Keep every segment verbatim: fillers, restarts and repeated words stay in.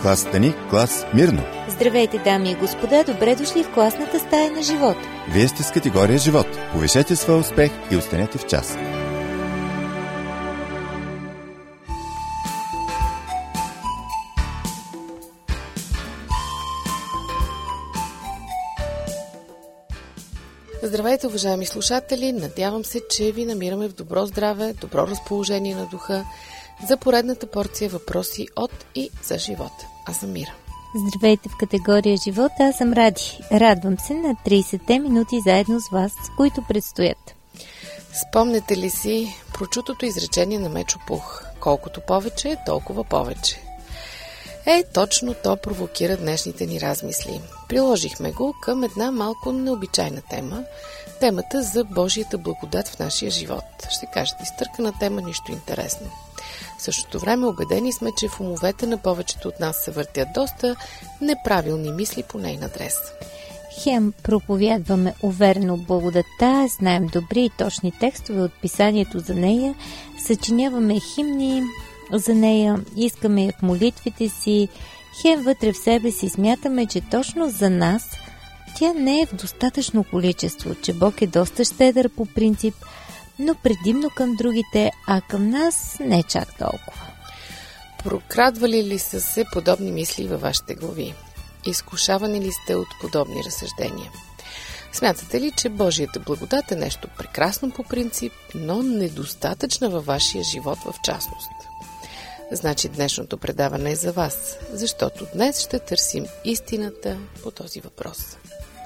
клас Стани, клас Мирно. Здравейте, дами и господа, добре дошли в класната стая на живот. Вие сте с категория живот. Повишете своя успех и останете в час. Здравейте, уважаеми слушатели! Надявам се, че ви намираме в добро здраве, добро разположение на духа за поредната порция въпроси от и за живота. Аз съм Мира. Здравейте в категория живот, аз съм Ради. Радвам се на трийсетте минути заедно с вас, които предстоят. Спомнете ли си прочутото изречение на Мечо Пух? Колкото повече, толкова повече. Е, точно то провокира днешните ни размисли. Приложихме го към една малко необичайна тема. Темата за Божията благодат в нашия живот. Ще кажете, изтъркана тема, нищо интересно. В същото време убедени сме, че в умовете на повечето от нас се въртят доста неправилни мисли по нейн адрес. Хем проповядваме уверено благодатта, знаем добри и точни текстове от писанието за нея, съчиняваме химни за нея, искаме я в молитвите си, хем вътре в себе си смятаме, че точно за нас тя не е в достатъчно количество, че Бог е доста щедър по принцип, но предимно към другите, а към нас не чак толкова. Прокрадвали ли са се подобни мисли във вашите глави? Изкушавани ли сте от подобни разсъждения? Смятате ли, че Божията благодат е нещо прекрасно по принцип, но недостатъчна във вашия живот в частност? Значи днешното предаване е за вас, защото днес ще търсим истината по този въпрос.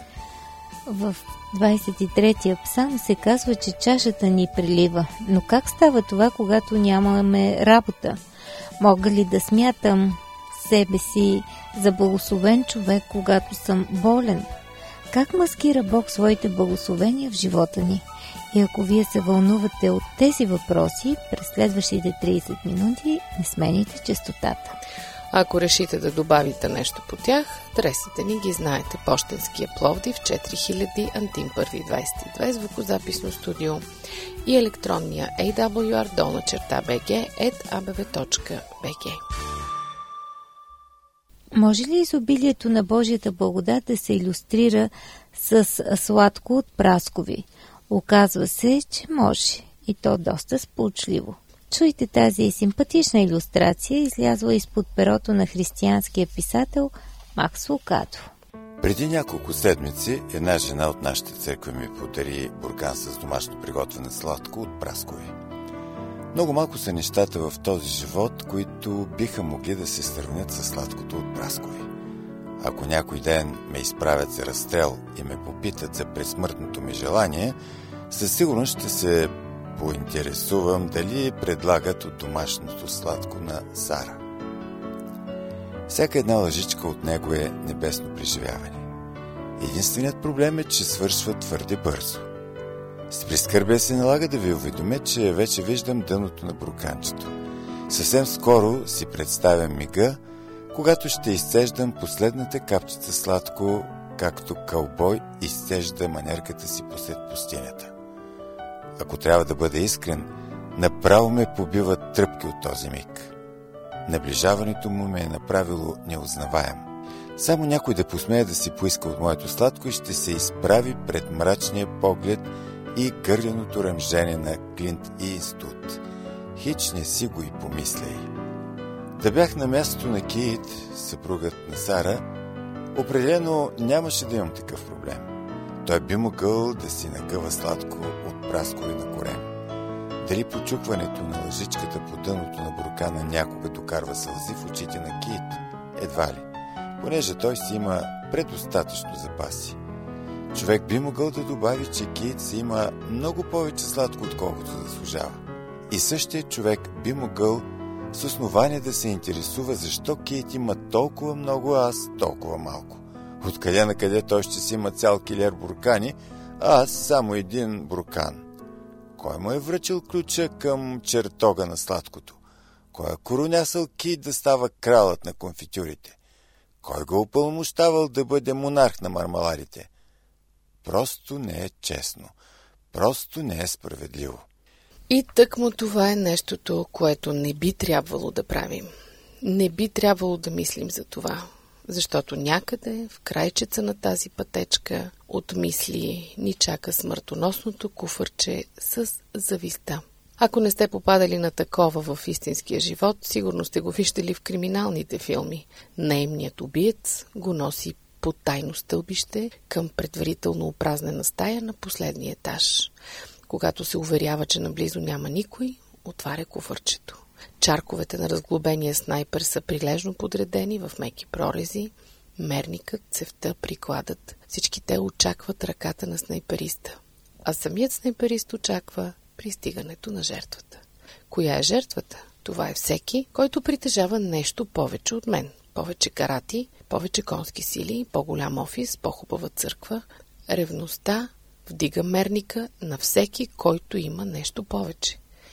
В двадесет и третия псалм се казва, че чашата ни прелива. Но как става това, когато нямаме работа? Мога ли да смятам себе си за благословен човек, когато съм болен? Как маскира Бог своите благословения в живота ни? И ако вие се вълнувате от тези въпроси, през следващите трийсет минути не смените честотата. Ако решите да добавите нещо по тях, адресите ни ги знаете. Пощенския Пловдив, четири хиляди, Антим първи двадесет и две, звукозаписно студио и електронния ей дабъл ю ар долна черта би джи ет а б в точка би джи. Може ли изобилието на Божията благодат да се илюстрира с сладко от праскови? Оказва се, че може, и то доста сполучливо. Чуйте тази симпатична илюстрация, излязла изпод перото на християнския писател Макс Лукато. Преди няколко седмици една жена от нашата църква ми подари буркан с домашно приготвяне сладко от праскови. Много малко са нещата в този живот, които биха могли да се сравнят с сладкото от праскови. Ако някой ден ме изправят за разстрел и ме попитат за предсмъртното ми желание, със сигурност ще се поинтересувам дали предлагат от домашното сладко на Сара. Всяка една лъжичка от него е небесно преживяване. Единственият проблем е, че свършва твърде бързо. С прискърбие се налага да ви уведомя, че вече виждам дъното на бурканчето. Съвсем скоро си представям мига, когато ще изцеждам последната капчица сладко, както кълбой изцежда манерката си посред пустинята. Ако трябва да бъда искрен, направо ме побиват тръпки от този миг. Наближаването му ме е направило неузнаваем. Само някой да посмее да си поиска от моето сладко и ще се изправи пред мрачния поглед и гърленото ръмжение на Клинт Иствуд. Хич не си го и помисляй. Да бях на мястото на Кейт, съпругът на Сара, определено нямаше да имам такъв проблем. Той би могъл да си нагъва сладко от праскови на корем. Дали почукването на лъжичката по дъното на буркана някога докарва сълзи в очите на Кейт? Едва ли, понеже той си има предостатъчно запаси. Човек би могъл да добави, че Кейт си има много повече сладко, отколкото заслужава. И същия човек би могъл с основание да се интересува защо Кейт има толкова много, а аз толкова малко. Откъде на къде той ще си има цял килер буркани, а аз само един буркан. Кой му е връчил ключа към чертога на сладкото? Кой е коронясал Кейт да става кралът на конфитюрите? Кой го упълномощавал да бъде монарх на мармаладите? Просто не е честно. Просто не е справедливо. И тъкмо това е нещото, което не би трябвало да правим. Не би трябвало да мислим за това, защото някъде в крайчеца на тази пътечка от мисли ни чака смъртоносното куфърче с завистта. Ако не сте попадали на такова в истинския живот, сигурно сте го виждали в криминалните филми. Наемният убиец го носи по тайно стълбище към предварително опразнена стая на последния етаж. Когато се уверява, че наблизо няма никой, отваря куфърчето. Чарковете на разглобения снайпер са прилежно подредени в меки прорези. Мерникът, цевта, прикладът. Всички те очакват ръката на снайпериста. А самият снайперист очаква пристигането на жертвата. Коя е жертвата? Това е всеки, който притежава нещо повече от мен. Повече карати, повече конски сили, по-голям офис, по-хубава църква. Ревността вдига мерника на всеки, който има нещо повече.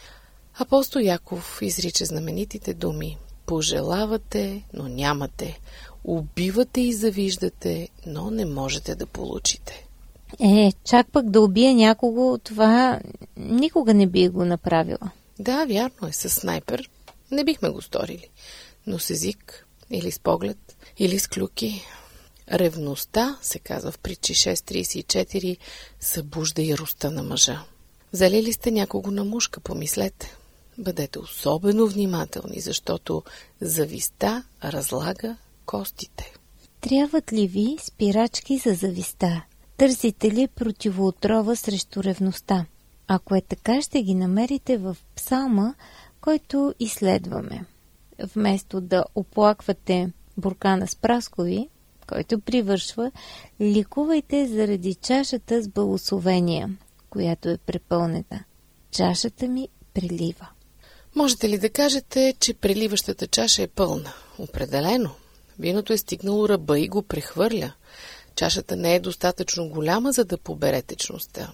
Апостол Яков изрича знаменитите думи: пожелавате, но нямате, убивате и завиждате, но не можете да получите. Е, чак пък да убия някого, това никога не би го направила. Да, вярно е, с снайпер не бихме го сторили, но с език, или с поглед, или с клюки. Ревността, се казва в Притчи шест тридесет и четири, събужда яростта на мъжа. Взели ли сте някого на мушка, помислете. Бъдете особено внимателни, защото завистта разлага костите. Трябват ли ви спирачки за завистта? Търсите ли противоотрова срещу ревността? Ако е така, ще ги намерите в псалма, който изследваме. Вместо да оплаквате буркана с праскови, който привършва, ликувайте заради чашата с благословения, която е препълнена. Чашата ми прелива. Можете ли да кажете, че преливащата чаша е пълна? Определено. Виното е стигнало ръба и го прехвърля. Чашата не е достатъчно голяма, за да побере течността.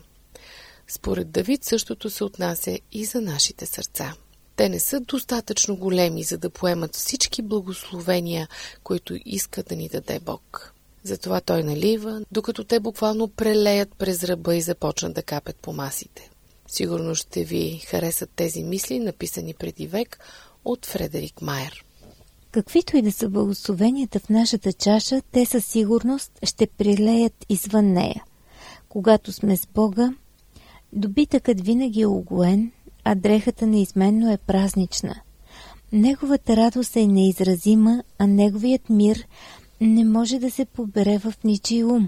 Според Давид същото се отнася и за нашите сърца. Те не са достатъчно големи, за да поемат всички благословения, които иска да ни даде Бог. Затова той налива, докато те буквално прелеят през ръба и започнат да капят по масите. Сигурно ще ви харесат тези мисли, написани преди век от Фредерик Майер. Каквито и да са благословенията в нашата чаша, те със сигурност ще прилеят извън нея. Когато сме с Бога, добитъкът винаги е угоен, а дрехата неизменно е празнична. Неговата радост е неизразима, а неговият мир не може да се побере в ничий ум.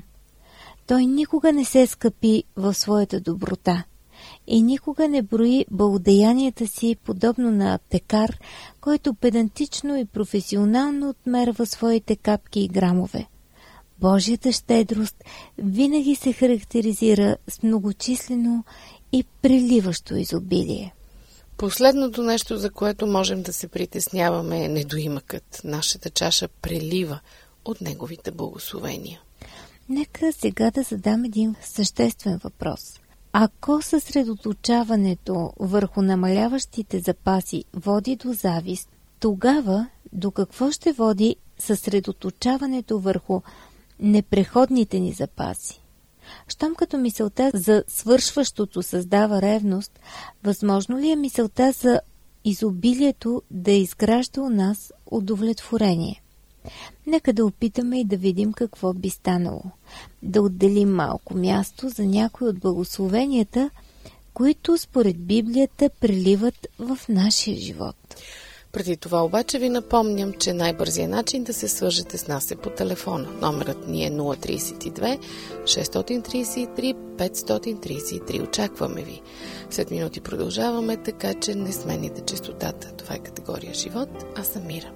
Той никога не се скъпи в своята доброта и никога не брои благодеянията си, подобно на аптекар, който педантично и професионално отмерва своите капки и грамове. Божията щедрост винаги се характеризира с многочислено и преливащо изобилие. Последното нещо, за което можем да се притесняваме, е недоимъкът. Нашата чаша прелива от неговите благословения. Нека сега да задам един съществен въпрос. Ако съсредоточаването върху намаляващите запаси води до завист, тогава до какво ще води съсредоточаването върху непреходните ни запаси? Щом като мисълта за свършващото създава ревност, възможно ли е мисълта за изобилието да изгражда у нас удовлетворение? Нека да опитаме и да видим какво би станало. Да отделим малко място за някои от благословенията, които според Библията преливат в нашия живот. Преди това обаче ви напомням, че най-бързият начин да се свържете с нас е по телефона. Номерът ни е нула три две шест три три пет три три. Очакваме ви. След минути продължаваме, така че не смените честотата. Това е категория живот, аз съм Мира.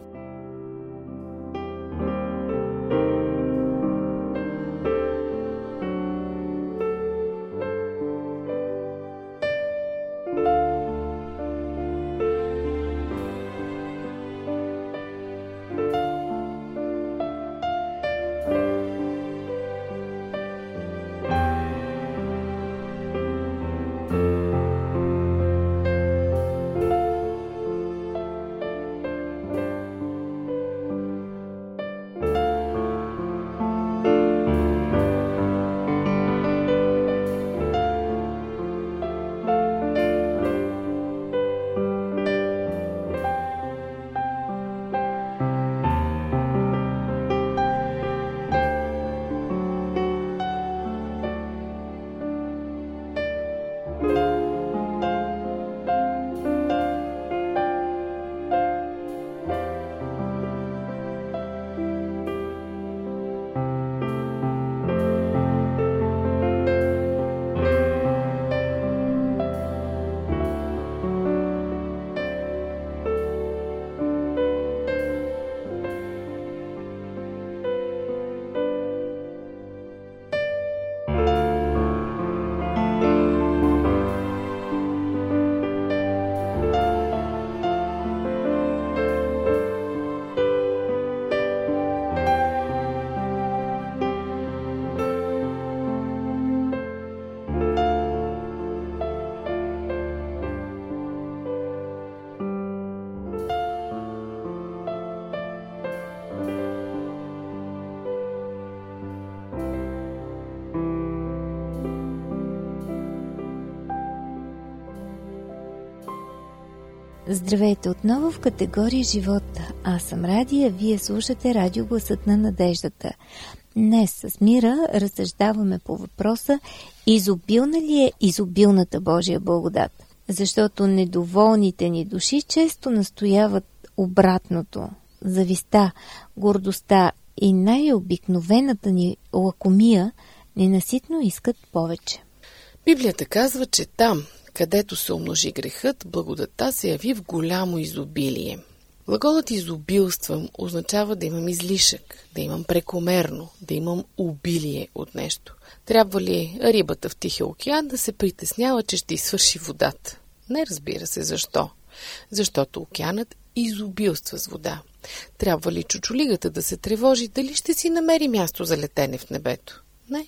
Здравейте отново в категория живот. Аз съм Ради, а вие слушате Радио Гласът на надеждата. Днес с Мира разсъждаваме по въпроса: изобилна ли е изобилната Божия благодат? Защото недоволните ни души често настояват обратното. Завистта, гордостта и най-обикновената ни лакомия ненаситно искат повече. Библията казва, че там, където се умножи грехът, благодатта се яви в голямо изобилие. Глаголът изобилствам означава да имам излишък, да имам прекомерно, да имам обилие от нещо. Трябва ли рибата в Тихия океан да се притеснява, че ще изсвърши водата? Не, разбира се, защо. Защото океанът изобилства с вода. Трябва ли чучулигата да се тревожи дали ще си намери място за летене в небето? Не.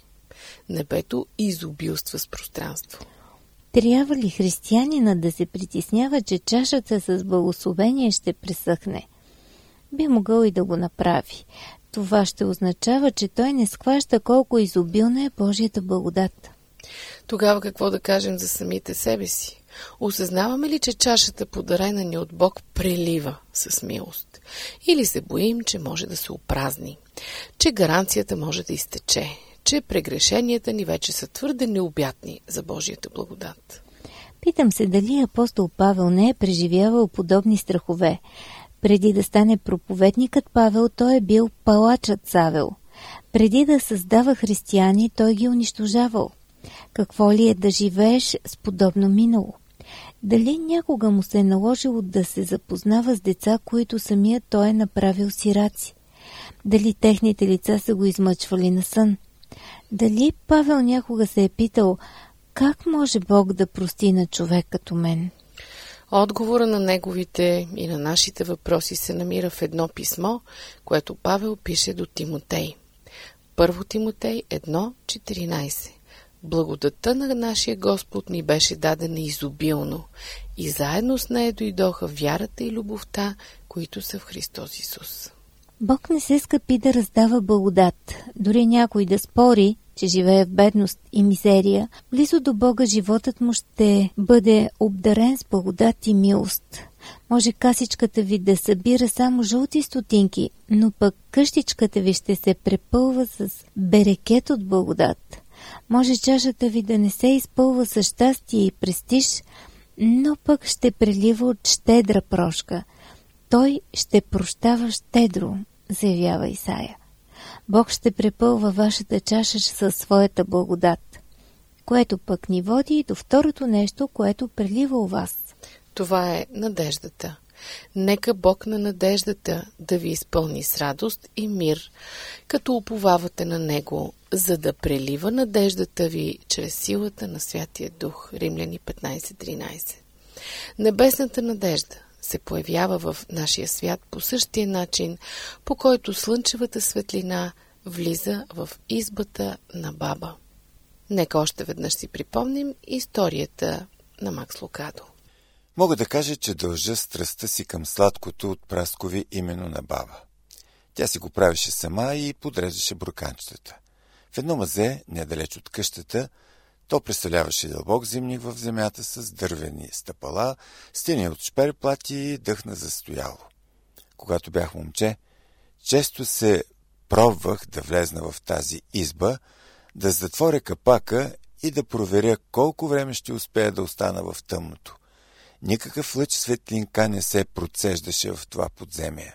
Небето изобилства с пространство. Трябва ли християнина да се притеснява, че чашата с благословение ще пресъхне? Би могъл и да го направи. Това ще означава, че той не схваща колко изобилна е Божията благодат. Тогава какво да кажем за самите себе си? Осъзнаваме ли, че чашата, подарена ни от Бог, прелива с милост? Или се боим, че може да се опразни? Че гаранцията може да изтече? Че прегрешенията ни вече са твърде необятни за Божията благодат? Питам се дали апостол Павел не е преживявал подобни страхове. Преди да стане проповедникът Павел, той е бил палачът Савел. Преди да създава християни, той ги унищожавал. Какво ли е да живееш с подобно минало? Дали някога му се е наложило да се запознава с деца, които самият той е направил сираци? Дали техните лица са го измъчвали на сън? Дали Павел някога се е питал: как може Бог да прости на човек като мен? Отговора на неговите и на нашите въпроси се намира в едно писмо, което Павел пише до Тимотей. Първо Тимотей едно четиринайсет. Благодатта на нашия Господ ни беше дадена изобилно и заедно с нея дойдоха вярата и любовта, които са в Христос Исус. Бог не се скъпи да раздава благодат. Дори някой да спори, че живее в бедност и мизерия, близо до Бога животът му ще бъде обдарен с благодат и милост. Може касичката ви да събира само жълти стотинки, но пък къщичката ви ще се препълва с берекет от благодат. Може чашата ви да не се изпълва с щастие и престиж, но пък ще прелива от щедра прошка. Той ще прощава щедро, заявява Исаия. Бог ще препълва вашата чаша със своята благодат, което пък ни води до второто нещо, което прелива у вас. Това е надеждата. Нека Бог на надеждата да ви изпълни с радост и мир, като уповавате на Него, за да прелива надеждата ви чрез силата на Святия Дух. Римляни петнайсет тринайсет. Небесната надежда се появява в нашия свят по същия начин, по който слънчевата светлина влиза в избата на баба. Нека още веднъж си припомним историята на Макс Лукадо. Мога да кажа, че дължа страстта си към сладкото от праскови именно на баба. Тя си го правеше сама и подреждаше бурканчетата. В едно мазе, недалеч от къщата, то представляваше дълбок зимник в земята с дървени стъпала, стени от шперплати и дъхна застояло. Когато бях момче, често се пробвах да влезна в тази изба, да затворя капака и да проверя колко време ще успея да остана в тъмното. Никакъв лъч светлинка не се процеждаше в това подземие.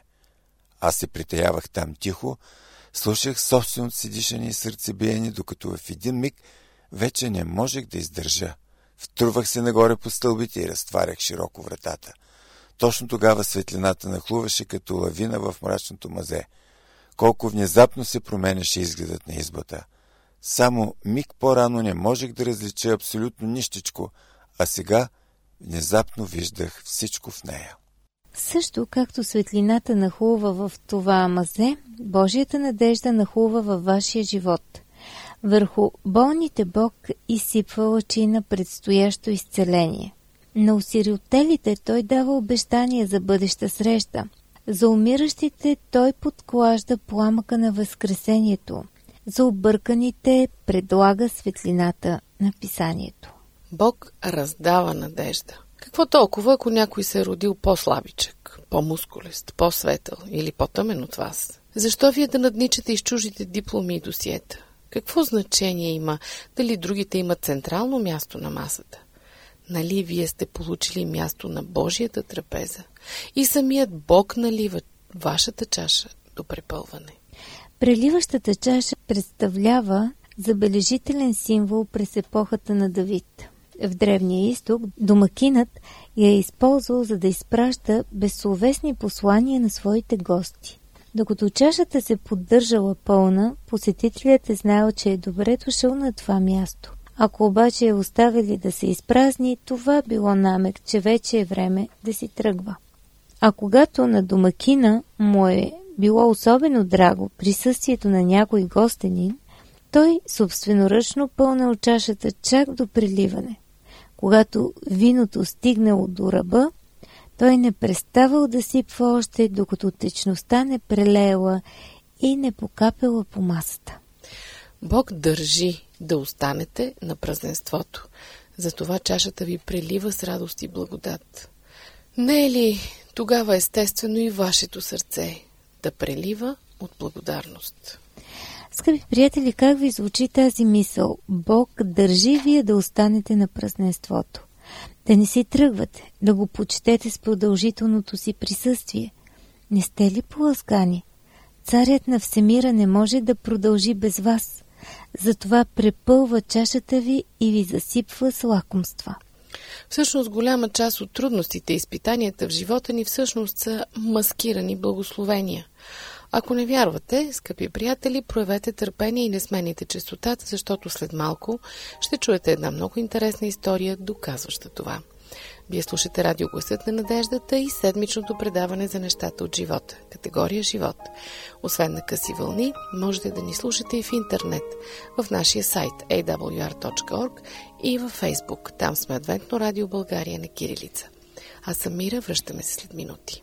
Аз се притаявах там тихо, слушах собственото си дишане и сърцебиение, докато в един миг вече не можех да издържа. Втрувах се нагоре по стълбите и разтварях широко вратата. Точно тогава светлината нахлуваше като лавина в мрачното мазе. Колко внезапно се променяше изгледът на избата. Само миг по-рано не можех да различа абсолютно нищичко, а сега внезапно виждах всичко в нея. Също както светлината нахлува в това мазе, Божията надежда нахлува във вашия живот. Върху болните Бог изсипва лъчи на предстоящо изцеление. На осиротелите Той дава обещания за бъдеща среща. За умиращите Той подклажда пламъка на възкресението. За обърканите предлага светлината на писанието. Бог раздава надежда. Какво толкова, ако някой се е родил по-слабичък, по-мускулест, по-светъл или по-тъмен от вас? Защо вие да надничате из чужите дипломи и досиета? Какво значение има дали другите имат централно място на масата? Нали вие сте получили място на Божията трапеза и самият Бог налива вашата чаша до препълване? Преливащата чаша представлява забележителен символ през епохата на Давид. В Древния изток домакинът я е използвал, за да изпраща безсловесни послания на своите гости. Докато чашата се поддържала пълна, посетителят е знаел, че е добре дошъл на това място. Ако обаче я оставили да се изпразни, това било намек, че вече е време да си тръгва. А когато на домакина му е било особено драго присъствието на някой гостенин, той собственоръчно пълнал чашата чак до преливане. Когато виното стигнало до ръба, той не преставал да сипва още, докато течността не прелеяла и не покапела по масата. Бог държи да останете на празненството. Затова чашата ви прелива с радост и благодат. Не е ли тогава естествено и вашето сърце да прелива от благодарност? Скъпи приятели, как ви звучи тази мисъл? Бог държи вие да останете на празненството. Да не си тръгвате, да го почетете с продължителното си присъствие. Не сте ли поласкани? Царят на всемира не може да продължи без вас. Затова препълва чашата ви и ви засипва с лакомства. Всъщност голяма част от трудностите и изпитанията в живота ни всъщност са маскирани благословения. Ако не вярвате, скъпи приятели, проявете търпение и не смените честотата, защото след малко ще чуете една много интересна история, доказваща това. Вие слушате радио Гласът на надеждата и седмичното предаване за нещата от живота, категория живот. Освен на къси вълни, можете да ни слушате и в интернет, в нашия сайт ей дабъл ю ар точка орг и във Фейсбук. Там сме Адвентно радио България на кирилица. Аз съм Мира, връщаме се след минути.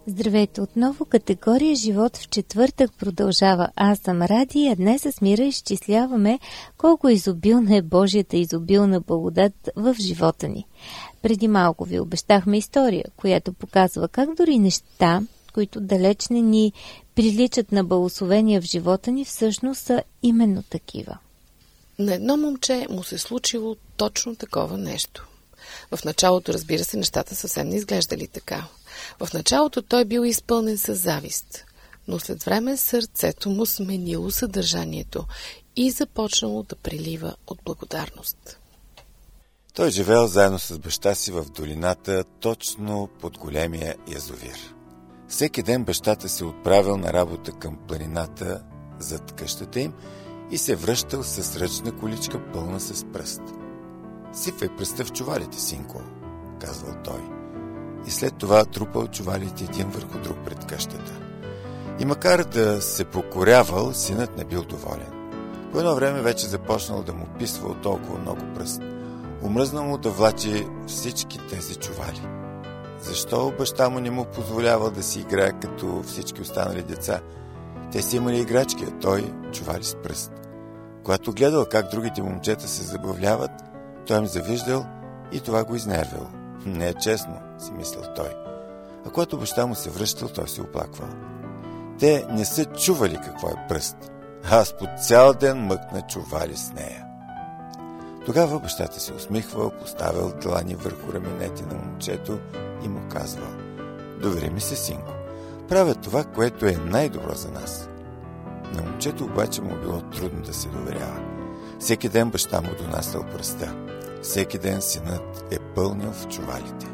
Здравейте отново, категория живот в четвъртък продължава. Аз съм Ради, а днес с Мира изчисляваме колко изобилна е Божията изобилна благодат в живота ни. Преди малко ви обещахме история, която показва как дори неща, които далеч не ни приличат на благословения в живота ни, всъщност са именно такива. На едно момче му се случило точно такова нещо. В началото, разбира се, нещата съвсем не изглеждали така. В началото той бил изпълнен с завист, но след време сърцето му сменило съдържанието и започнало да прилива от благодарност. Той живеел заедно с баща си в долината, точно под големия язовир. Всеки ден бащата се отправил на работа към планината зад къщата им и се връщал с ръчна количка пълна с пръст. Сипвай пръста в чувалите, синко, казвал той. И след това трупал чувалите един върху друг пред къщата. И макар да се покорявал, синът не бил доволен. По едно време вече започнал да му писва от толкова много пръст. Умръзнал му да влачи всички тези чували. Защо баща му не му позволявал да си играе като всички останали деца? Те си имали играчки, а той чували с пръст. Когато гледал как другите момчета се забавляват, той им завиждал и това го изнервило. Не е честно, си мислил той. А когато баща му се връщал, той се оплаквал. Те не са чували какво е пръст. Аз по цял ден мъкна чували с нея. Тогава бащата се усмихвал, поставил длани върху раменете на момчето и му казвал: довери ми се, синко, правя това, което е най-добро за нас. На момчето обаче му било трудно да се доверява. Всеки ден баща му донасял пръста. Всеки ден синът е пълнил в чувалите.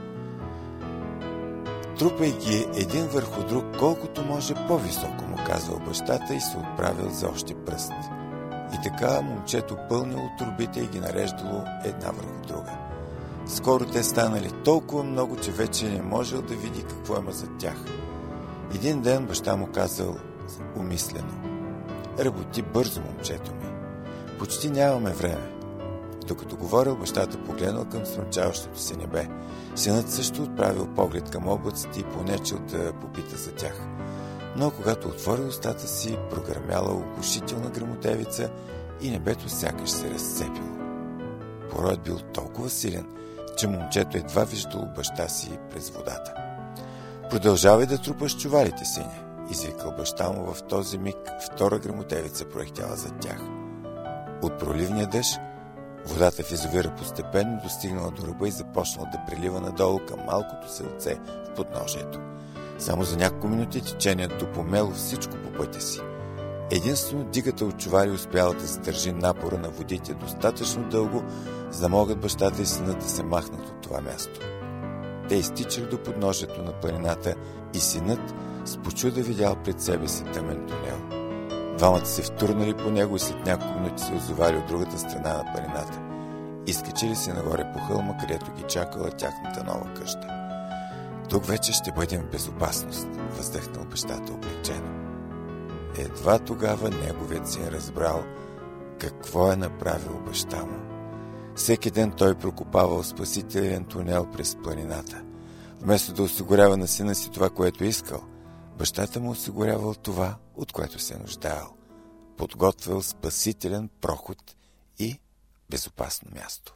Трупай ги един върху друг, колкото може по-високо, му казвал бащата и се отправил за още пръст. И така момчето пълнило турбите и ги нареждало една върху друга. Скоро те станали толкова много, че вече не можел да види какво има зад тях. Един ден баща му казал умислено: работи бързо, момчето ми. Почти нямаме време. Докато говорил, бащата погледнал към слънчаващото се небе. Синът също отправил поглед към облаците и понечил да попита за тях. Но когато отворил устата си, прогърмяла оглушителна гръмотевица и небето сякаш се разцепило. Пороят бил толкова силен, че момчето едва виждало баща си през водата. Продължавай да трупаш чувалите, сине, извикал баща му. В този миг втора гръмотевица проехтяла зад тях. От проливния дъжд водата в язовира постепенно достигнала до ръба и започнала да прилива надолу към малкото селце в подножието. Само за няколко минути течението помело всичко по пътя си. Единствено дигата от чували успяла да задържи напора на водите достатъчно дълго, за да могат бащата и синът да се махнат от това място. Те изтичали до подножието на планината и синът с почуда видял пред себе си тъмен тунел. Двамата се втурнали по него и след няколко минути се озовали от другата страна на планината. Изкачили се нагоре по хълма, където ги чакала тяхната нова къща. Тук вече ще бъдем в безопасност, въздъхнал бащата облегчено. Едва тогава неговият син разбрал какво е направил баща му. Всеки ден той прокопавал спасителен тунел през планината. Вместо да осигурява на сина си това, което искал, бащата му осигурявал това, от което се нуждаел. Подготвил спасителен проход и безопасно място.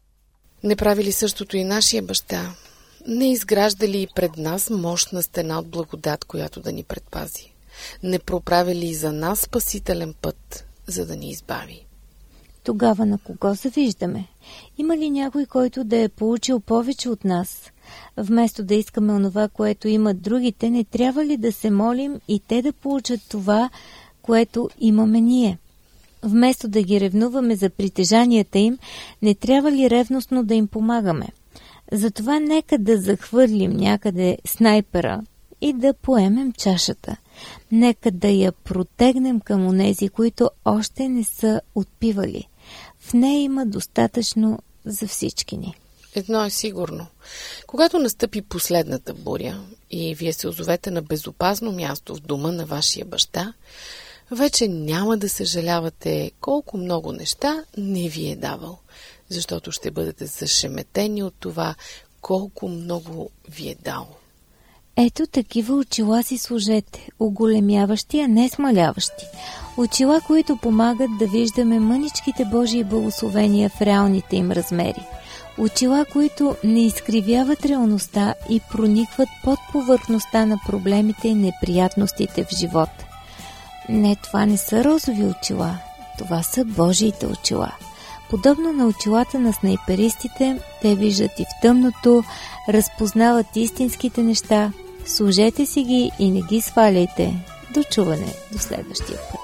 Не прави ли същото и нашия баща? Не изгражда ли и пред нас мощна стена от благодат, която да ни предпази? Не проправи ли и за нас спасителен път, за да ни избави? Тогава на кого завиждаме? Има ли някой, който да е получил повече от нас? Вместо да искаме онова, което имат другите, не трябва ли да се молим и те да получат това, което имаме ние? Вместо да ги ревнуваме за притежанията им, не трябва ли ревностно да им помагаме? Затова нека да захвърлим някъде снайпера и да поемем чашата. Нека да я протегнем към онези, които още не са отпивали. В нея има достатъчно за всички ни. Едно е сигурно. Когато настъпи последната буря и вие се озовете на безопасно място в дома на вашия баща, вече няма да съжалявате колко много неща не ви е давал, защото ще бъдете зашеметени от това колко много ви е дал. Ето такива очила си служете, оголемяващи, а не смаляващи. Очила, които помагат да виждаме мъничките Божии благословения в реалните им размери. Очила, които не изкривяват реалността и проникват под повърхността на проблемите и неприятностите в живота. Не, това не са розови очила, това са Божиите очила. Подобно на очилата на снайперистите, те виждат и в тъмното, разпознават истинските неща. Служете си ги и не ги сваляйте. До чуване, до следващия път.